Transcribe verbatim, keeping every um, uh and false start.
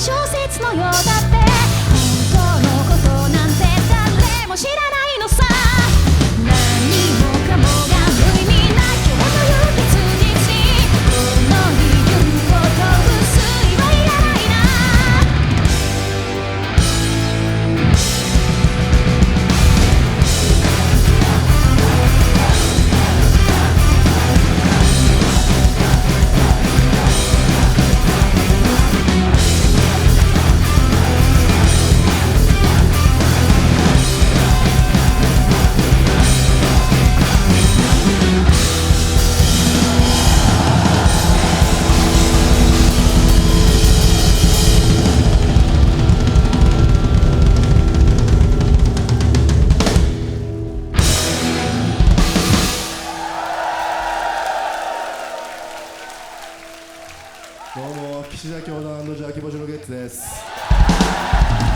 小説のようだって本当のことなんて誰も知らないのさ。何もかもが無意味な今日という結実にこの理由を問う推理はいらないな。 どうも岸田教団ジャーキボジョのゲッツです。